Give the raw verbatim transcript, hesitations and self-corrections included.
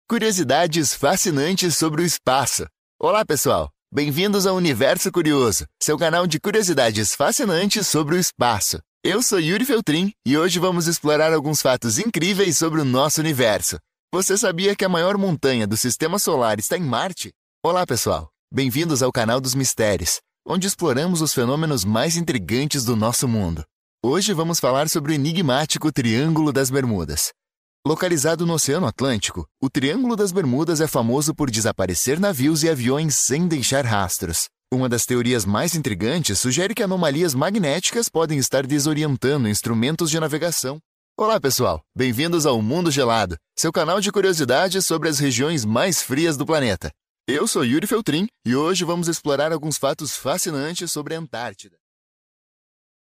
Curiosidades fascinantes sobre o espaço. Olá, pessoal! Bem-vindos ao Universo Curioso, seu canal de curiosidades fascinantes sobre o espaço. Eu sou Yuri Feltrin e hoje vamos explorar alguns fatos incríveis sobre o nosso universo. Você sabia que a maior montanha do Sistema Solar está em Marte? Olá, pessoal! Bem-vindos ao canal dos Mistérios, onde exploramos os fenômenos mais intrigantes do nosso mundo. Hoje vamos falar sobre o enigmático Triângulo das Bermudas. Localizado no Oceano Atlântico, o Triângulo das Bermudas é famoso por desaparecer navios e aviões sem deixar rastros. Uma das teorias mais intrigantes sugere que anomalias magnéticas podem estar desorientando instrumentos de navegação. Olá, pessoal! Bem-vindos ao Mundo Gelado, seu canal de curiosidades sobre as regiões mais frias do planeta. Eu sou Yuri Feltrin e hoje vamos explorar alguns fatos fascinantes sobre a Antártida.